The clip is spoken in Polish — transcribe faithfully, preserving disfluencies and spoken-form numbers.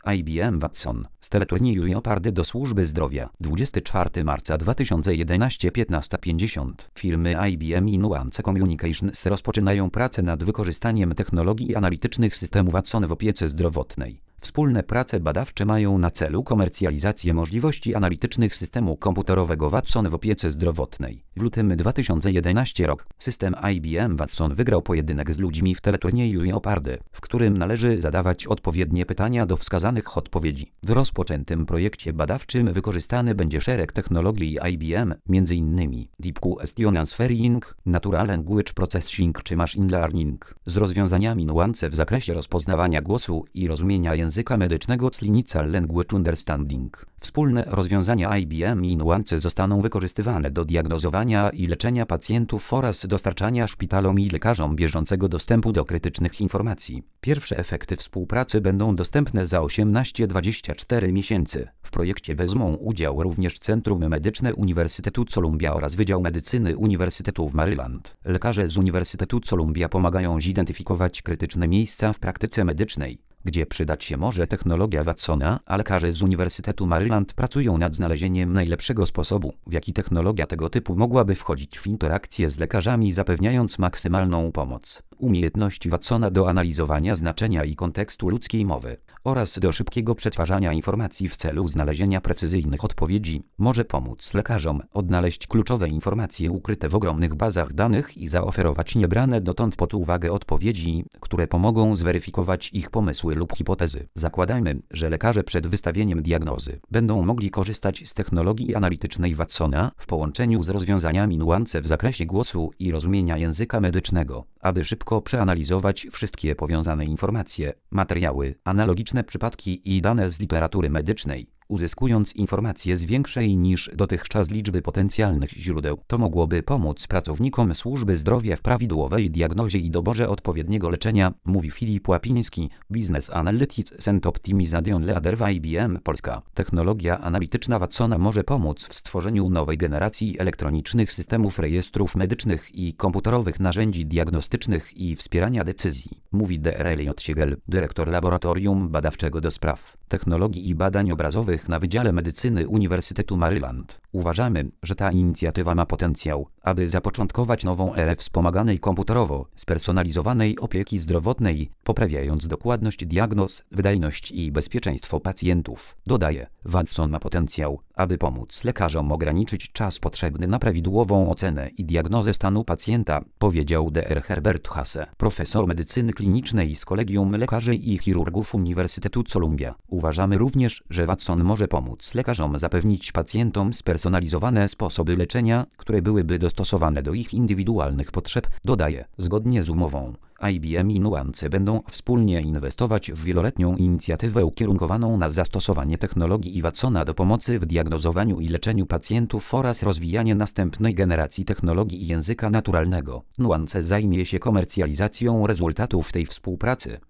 I B M Watson, z teleturnieju Jeopardy do służby zdrowia. dwudziestego czwartego marca dwa tysiące jedenastego, piętnasta pięćdziesiąt. Firmy I B M i Nuance Communications rozpoczynają pracę nad wykorzystaniem technologii analitycznych systemu Watson w opiece zdrowotnej. Wspólne prace badawcze mają na celu komercjalizację możliwości analitycznych systemu komputerowego Watson w opiece zdrowotnej. W lutym dwa tysiące jedenastego rok system I B M Watson wygrał pojedynek z ludźmi w teleturnieju Jeopardy, w którym należy zadawać odpowiednie pytania do wskazanych odpowiedzi. W rozpoczętym projekcie badawczym wykorzystany będzie szereg technologii I B M, między innymi Deep Question Answering, Natural Language Processing czy Machine Learning, z rozwiązaniami Nuance w zakresie rozpoznawania głosu i rozumienia języka języka medycznego Clinical Language Understanding. Wspólne rozwiązania I B M i Nuance zostaną wykorzystywane do diagnozowania i leczenia pacjentów oraz dostarczania szpitalom i lekarzom bieżącego dostępu do krytycznych informacji. Pierwsze efekty współpracy będą dostępne za osiemnaście do dwudziestu czterech miesięcy. W projekcie wezmą udział również Centrum Medyczne Uniwersytetu Columbia oraz Wydział Medycyny Uniwersytetu w Maryland. Lekarze z Uniwersytetu Columbia pomagają zidentyfikować krytyczne miejsca w praktyce medycznej, gdzie przydać się może technologia Watsona, a lekarze z Uniwersytetu Maryland pracują nad znalezieniem najlepszego sposobu, w jaki technologia tego typu mogłaby wchodzić w interakcję z lekarzami, zapewniając maksymalną pomoc. Umiejętności Watsona do analizowania znaczenia i kontekstu ludzkiej mowy oraz do szybkiego przetwarzania informacji w celu znalezienia precyzyjnych odpowiedzi może pomóc lekarzom odnaleźć kluczowe informacje ukryte w ogromnych bazach danych i zaoferować niebrane dotąd pod uwagę odpowiedzi, które pomogą zweryfikować ich pomysły lub hipotezy. Zakładajmy, że lekarze przed wystawieniem diagnozy będą mogli korzystać z technologii analitycznej Watsona w połączeniu z rozwiązaniami Nuance w zakresie głosu i rozumienia języka medycznego, aby szybko przeanalizować wszystkie powiązane informacje, materiały, analogiczne przypadki i dane z literatury medycznej, uzyskując informacje z większej niż dotychczas liczby potencjalnych źródeł. To mogłoby pomóc pracownikom służby zdrowia w prawidłowej diagnozie i doborze odpowiedniego leczenia, mówi Filip Łapiński, Business Analytics and Optimization Leader w I B M Polska. Technologia analityczna Watsona może pomóc w stworzeniu nowej generacji elektronicznych systemów rejestrów medycznych i komputerowych narzędzi diagnostycznych i wspierania decyzji, mówi D R Elliot Siegel, dyrektor Laboratorium Badawczego do Spraw Technologii i Badań Obrazowych na Wydziale Medycyny Uniwersytetu Maryland. Uważamy, że ta inicjatywa ma potencjał, aby zapoczątkować nową erę wspomaganej komputerowo, spersonalizowanej opieki zdrowotnej, poprawiając dokładność diagnoz, wydajność i bezpieczeństwo pacjentów. Dodaje, Watson ma potencjał, aby pomóc lekarzom ograniczyć czas potrzebny na prawidłową ocenę i diagnozę stanu pacjenta, powiedział dr Herbert Hasse, profesor medycyny klinicznej z Kolegium Lekarzy i Chirurgów Uniwersytetu Columbia. Uważamy również, że Watson może pomóc lekarzom zapewnić pacjentom spersonalizowane sposoby leczenia, które byłyby dostosowane do ich indywidualnych potrzeb, dodaje. Zgodnie z umową, I B M i Nuance będą wspólnie inwestować w wieloletnią inicjatywę ukierunkowaną na zastosowanie technologii Watsona do pomocy w diagnozowaniu i leczeniu pacjentów oraz rozwijanie następnej generacji technologii języka naturalnego. Nuance zajmie się komercjalizacją rezultatów tej współpracy.